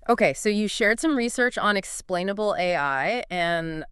Okay, so you shared some research on explainable AI, and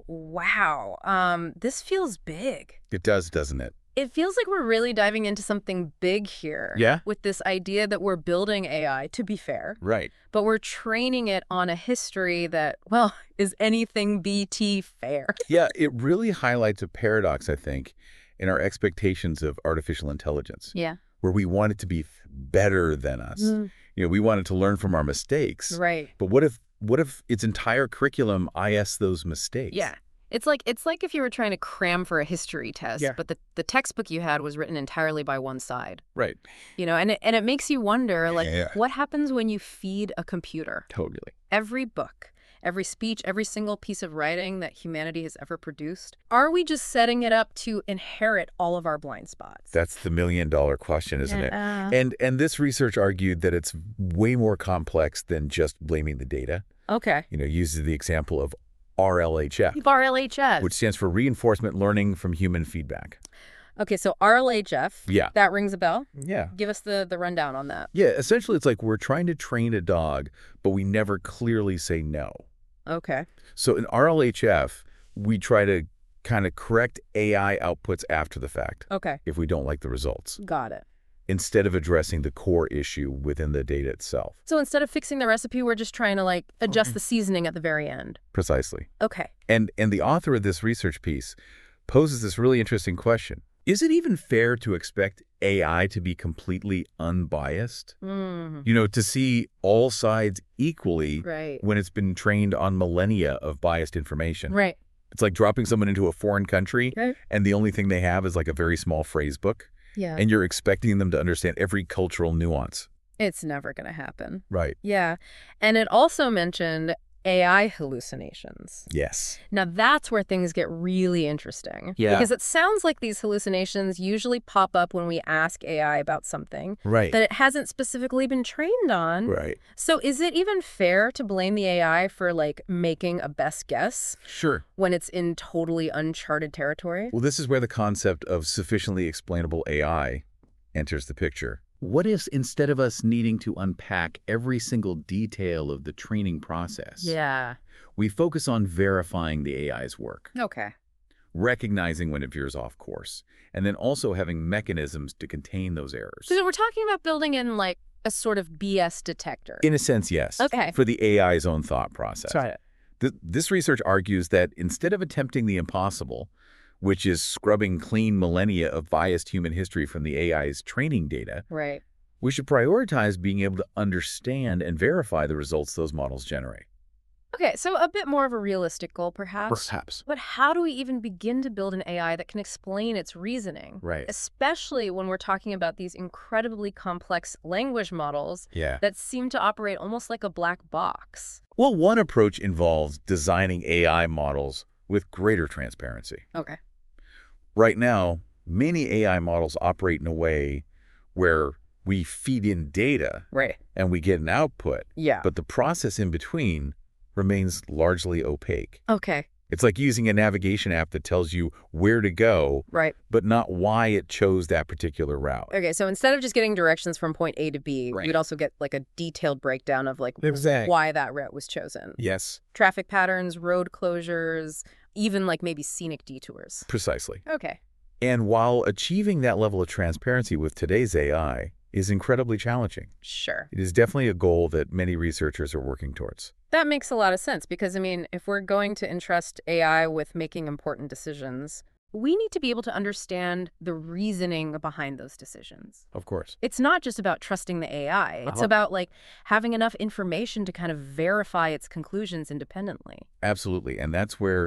wow, this feels big. It does, doesn't it? It feels like we're really diving into something big here. Yeah? With this idea that we're building AI, to be fair, Right. but we're training it on a history that, well, is anything BT fair? Yeah, it really highlights a paradox, I think, in our expectations of artificial intelligence, Yeah. where we want it to be better than us. Mm. We want it to learn from our mistakes. Right. But what if its entire curriculum IS those mistakes? Yeah. It's like if you were trying to cram for a history test, Yeah. but the textbook you had was written entirely by one side. Right. And it makes you wonder, like, Yeah. what happens when you feed a computer Totally. every book, every speech, every single piece of writing that humanity has ever produced? Are we just setting it up to inherit all of our blind spots? That's the million-dollar question, isn't it? Yeah. And this research argued that it's way more complex than just blaming the data. Okay. Uses the example of RLHF, RLHF. which stands for Reinforcement Learning from Human Feedback. Okay, so RLHF. Yeah. That rings a bell. Yeah. Give us the rundown on that. Yeah, essentially it's like we're trying to train a dog, but we never clearly say no. Okay. So in RLHF, we try to kind of correct AI outputs after the fact Okay. if we don't like the results, Got it. instead of addressing the core issue within the data itself. So instead of fixing the recipe, we're just trying to, like, adjust the seasoning at the very end. Precisely. Okay. And the author of this research piece poses this really interesting question. Is it even fair to expect AI to be completely unbiased? Mm. To see all sides equally Right. when it's been trained on millennia of biased information. Right. It's like dropping someone into a foreign country Right. and the only thing they have is like a very small phrase book, Yeah. and you're expecting them to understand every cultural nuance. It's never going to happen. Right. Yeah. And it also mentioned AI hallucinations. Yes. Now, that's where things get really interesting. Yeah. Because it sounds like these hallucinations usually pop up when we ask AI about something Right. that it hasn't specifically been trained on. Right. So is it even fair to blame the AI for, like, making a best guess Sure. when it's in totally uncharted territory? Well, this is where the concept of sufficiently explainable AI enters the picture. What if instead of us needing to unpack every single detail of the training process, Yeah. we focus on verifying the AI's work, Okay. recognizing when it veers off course, and then also having mechanisms to contain those errors? So we're talking about building in, like, a sort of BS detector. In a sense, yes. Okay. For the AI's own thought process. Got it. This research argues that instead of attempting the impossible, which is scrubbing clean millennia of biased human history from the AI's training data, Right. we should prioritize being able to understand and verify the results those models generate. Okay, so a bit more of a realistic goal, perhaps. Perhaps. But how do we even begin to build an AI that can explain its reasoning? Right. Especially when we're talking about these incredibly complex language models Yeah. that seem to operate almost like a black box. Well, one approach involves designing AI models with greater transparency. Okay. Right now, many AI models operate in a way where we feed in data Right. and we get an output, Yeah. but the process in between remains largely opaque. Okay. It's like using a navigation app that tells you where to go, Right. but not why it chose that particular route. Okay, so instead of just getting directions from point A to B, Right. we'd also get, like, a detailed breakdown of, like, Exactly. why that route was chosen. Yes, Traffic patterns, road closures, even, like, maybe scenic detours. precisely. Okay. And while achieving that level of transparency with today's AI is incredibly challenging, Sure. it is definitely a goal that many researchers are working towards. That makes a lot of sense because, I mean, if we're going to entrust AI with making important decisions, we need to be able to understand the reasoning behind those decisions. Of course. It's not just about trusting the AI. It's Uh-huh. about, like, having enough information to kind of verify its conclusions independently. Absolutely. And that's where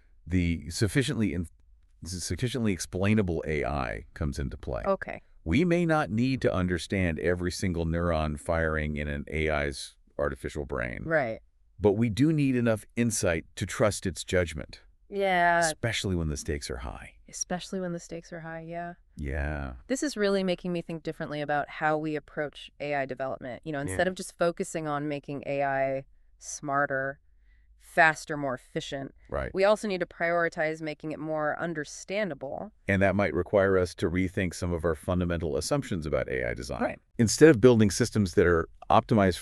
the sufficiently explainable AI comes into play. Okay. We may not need to understand every single neuron firing in an AI's artificial brain, Right. but we do need enough insight to trust its judgment, Yeah. especially when the stakes are high. Especially when the stakes are high, yeah. Yeah. This is really making me think differently about how we approach AI development. Instead of just focusing on making AI smarter, faster, more efficient, Right. we also need to prioritize making it more understandable. And that might require us to rethink some of our fundamental assumptions about AI design. Right. Instead of building systems that are optimized for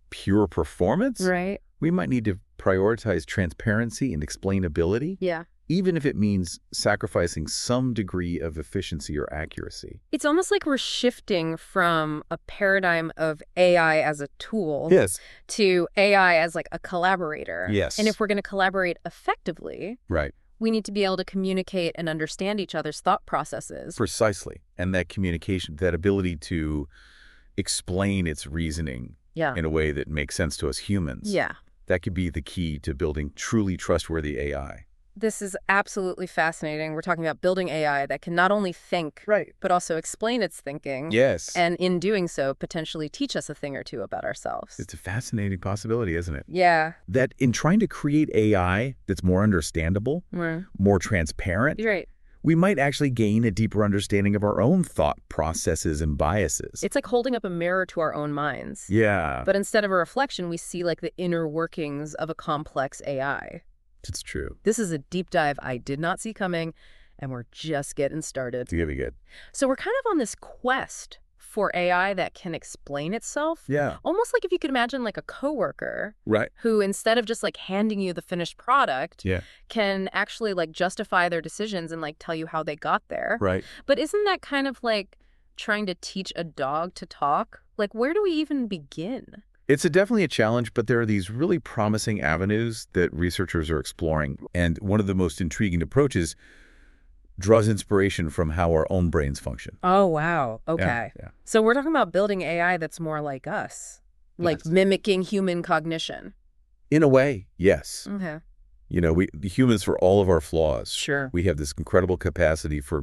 pure performance, Right. we might need to prioritize transparency and explainability, Yeah. even if it means sacrificing some degree of efficiency or accuracy. It's almost like we're shifting from a paradigm of AI as a tool Yes. to AI as like a collaborator. Yes. And if we're going to collaborate effectively, Right. we need to be able to communicate and understand each other's thought processes. Precisely. And that communication, that ability to explain its reasoning Yeah. in a way that makes sense to us humans, Yeah. that could be the key to building truly trustworthy AI. This is absolutely fascinating. We're talking about building AI that can not only think, Right. but also explain its thinking. Yes. And in doing so, potentially teach us a thing or two about ourselves. It's a fascinating possibility, isn't it? Yeah. That in trying to create AI that's more understandable, more transparent, You're right. we might actually gain a deeper understanding of our own thought processes and biases. It's like holding up a mirror to our own minds. Yeah, But instead of a reflection, we see like the inner workings of a complex AI. it's true. This is a deep dive I did not see coming, and we're just getting started. It's gonna be good. So we're kind of on this quest for AI that can explain itself. Yeah. Almost like if you could imagine like a coworker Right. who, instead of just like handing you the finished product, Yeah. can actually like justify their decisions and like tell you how they got there. Right. But isn't that kind of like trying to teach a dog to talk? Like, where do we even begin? It's definitely a challenge, but there are these really promising avenues that researchers are exploring. And one of the most intriguing approaches draws inspiration from how our own brains function. Oh, wow. Okay. Yeah. So we're talking about building AI that's more like us, like Yes. mimicking human cognition. In a way, yes. Okay. You know, the humans, for all of our flaws, Sure. we have this incredible capacity for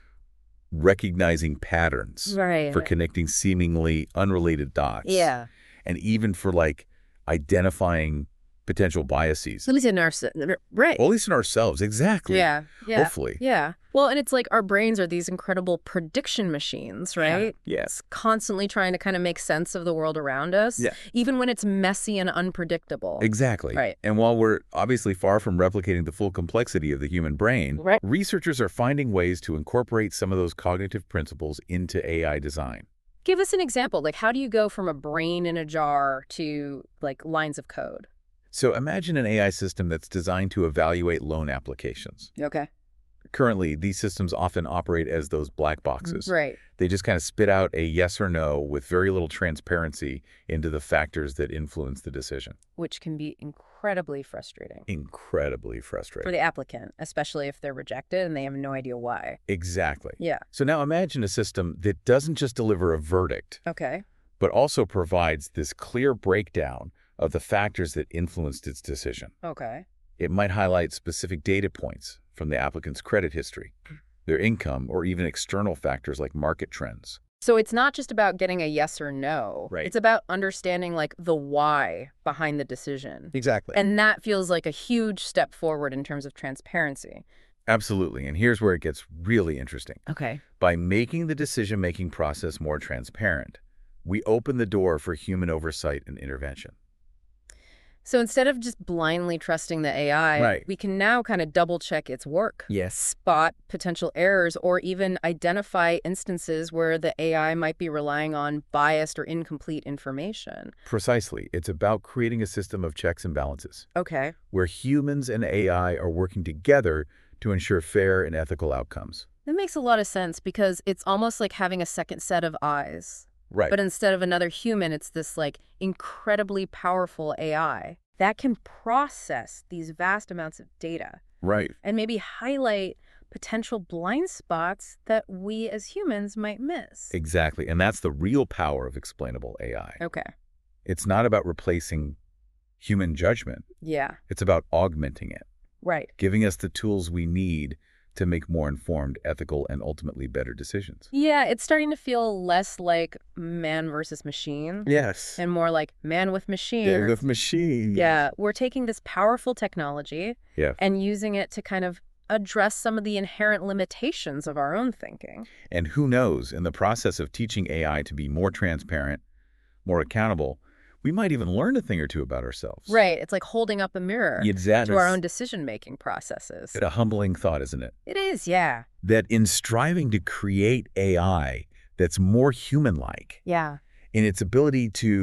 recognizing patterns, Right. for connecting seemingly unrelated dots. Yeah. And even for like identifying potential biases. At least in our, right. Well, at least in ourselves. Exactly. Yeah. Yeah. Hopefully. Yeah. Well, and it's like our brains are these incredible prediction machines, right? Yes. Constantly trying to kind of make sense of the world around us, Yeah. even when it's messy and unpredictable. Exactly. Right. And while we're obviously far from replicating the full complexity of the human brain, Right. researchers are finding ways to incorporate some of those cognitive principles into AI design. Give us an example. Like, how do you go from a brain in a jar to like lines of code? So imagine an AI system that's designed to evaluate loan applications. Okay. Currently, these systems often operate as those black boxes. Right. They just kind of spit out a yes or no with very little transparency into the factors that influence the decision. Which can be incredibly frustrating Incredibly for frustrating. the applicant, especially if they're rejected and they have no idea why. Exactly. Yeah. So now imagine a system that doesn't just deliver a verdict, Okay. but also provides this clear breakdown of the factors that influenced its decision. Okay. It might highlight specific data points from the applicant's credit history, their income, or even external factors like market trends. So it's not just about getting a yes or no. Right. It's about understanding like the why behind the decision. Exactly. And that feels like a huge step forward in terms of transparency. Absolutely. And here's where it gets really interesting. Okay. By making the decision-making process more transparent, we open the door for human oversight and intervention. So instead of just blindly trusting the AI, Right. we can now kind of double check its work. Yes. Spot potential errors or even identify instances where the AI might be relying on biased or incomplete information. Precisely. It's about creating a system of checks and balances Okay. where humans and AI are working together to ensure fair and ethical outcomes. That makes a lot of sense because it's almost like having a second set of eyes. Right. But instead of another human, it's this like incredibly powerful AI that can process these vast amounts of data Right. and maybe highlight potential blind spots that we as humans might miss. Exactly. And that's the real power of explainable AI. Okay. It's not about replacing human judgment. Yeah. It's about augmenting it, Right. giving us the tools we need to make more informed, ethical, and ultimately better decisions. Yeah, it's starting to feel less like man versus machine Yes. and more like man with machine. With machines. Yeah, we're taking this powerful technology Yeah. and using it to kind of address some of the inherent limitations of our own thinking. And who knows, in the process of teaching AI to be more transparent, more accountable, we might even learn a thing or two about ourselves. Right, it's like holding up a mirror Exactly. to our own decision-making processes. It's a humbling thought, isn't it? It is, yeah. That in striving to create AI that's more human-like Yeah. in its ability to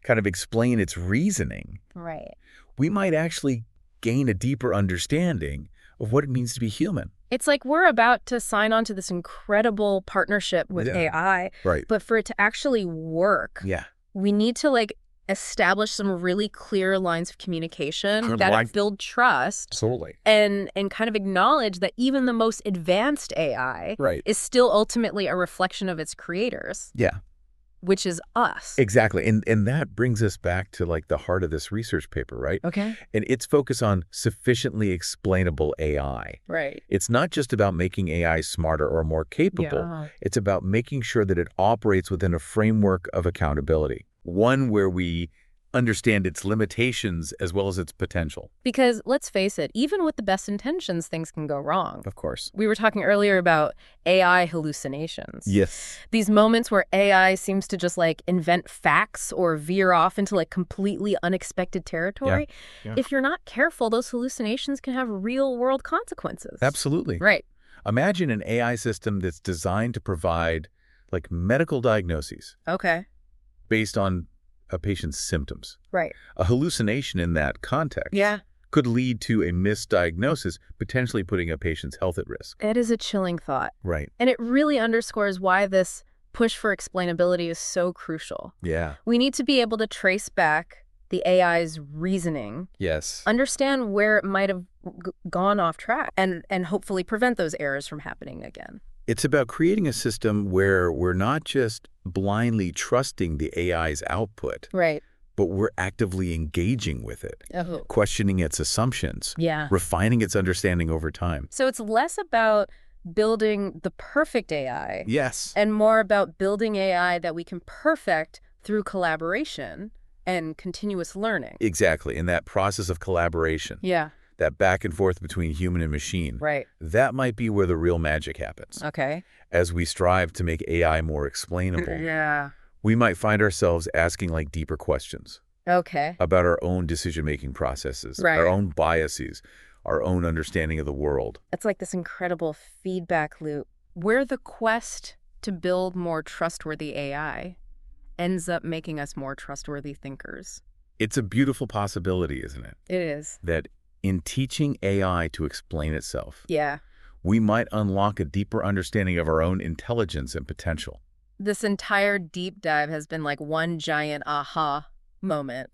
kind of explain its reasoning, Right. we might actually gain a deeper understanding of what it means to be human. It's like we're about to sign on to this incredible partnership with Yeah. AI, Right. but for it to actually work, Yeah. we need to establish some really clear lines of communication Good that line. build trust Absolutely. and kind of acknowledge that even the most advanced AI Right. is still ultimately a reflection of its creators, Yeah. which is us. Exactly. And that brings us back to like the heart of this research paper, right? Okay. And its focus on sufficiently explainable AI. Right. It's not just about making AI smarter or more capable. Yeah. It's about making sure that it operates within a framework of accountability, one where we understand its limitations as well as its potential. Because let's face it, even with the best intentions, things can go wrong. Of course. We were talking earlier about AI hallucinations. Yes. These moments where AI seems to just invent facts or veer off into completely unexpected territory. Yeah. If you're not careful, those hallucinations can have real world consequences. Absolutely. Right. Imagine an AI system that's designed to provide medical diagnoses Okay. based on a patient's symptoms. Right. A hallucination in that context Yeah. could lead to a misdiagnosis, potentially putting a patient's health at risk. It is a chilling thought. Right. And it really underscores why this push for explainability is so crucial. Yeah. We need to be able to trace back the AI's reasoning, Yes. understand where it might have gone off track, and hopefully prevent those errors from happening again. It's about creating a system where we're not just blindly trusting the AI's output, Right. but we're actively engaging with it, Oh. questioning its assumptions, Yeah. refining its understanding over time. So it's less about building the perfect AI Yes. and more about building AI that we can perfect through collaboration and continuous learning. Exactly. In that process of collaboration, Yeah. that back and forth between human and machine, Right. that might be where the real magic happens. Okay. As we strive to make AI more explainable, Yeah. we might find ourselves asking deeper questions Okay. about our own decision-making processes, Right. our own biases, our own understanding of the world. It's like this incredible feedback loop where the quest to build more trustworthy AI ends up making us more trustworthy thinkers. It's a beautiful possibility, isn't it? It is. That in teaching AI to explain itself, Yeah. we might unlock a deeper understanding of our own intelligence and potential. This entire deep dive has been like one giant aha moment.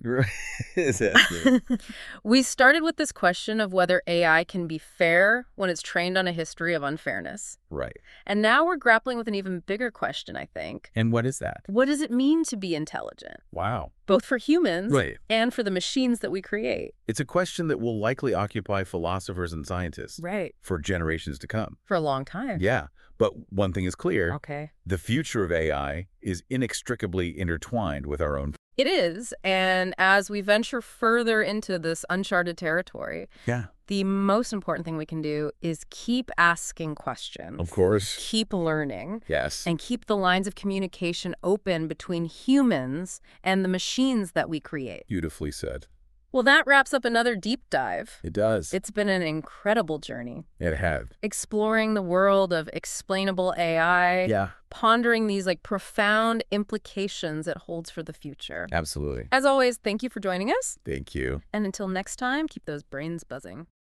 Exactly. We started with this question of whether AI can be fair when it's trained on a history of unfairness. Right. And now we're grappling with an even bigger question, I think. And what is that? What does it mean to be intelligent? Wow. Both for humans Right. and for the machines that we create. It's a question that will likely occupy philosophers and scientists Right. for generations to come. For a long time. Yeah. But one thing is clear. Okay. The future of AI is inextricably intertwined with our own. It is. And as we venture further into this uncharted territory, Yeah. the most important thing we can do is keep asking questions. Of course. Keep learning. Yes. And keep the lines of communication open between humans and the machines that we create. Beautifully said. Well, that wraps up another deep dive. It does. It's been an incredible journey. It had. Exploring the world of explainable AI. Yeah. Pondering these profound implications it holds for the future. Absolutely. As always, thank you for joining us. Thank you. And until next time, keep those brains buzzing.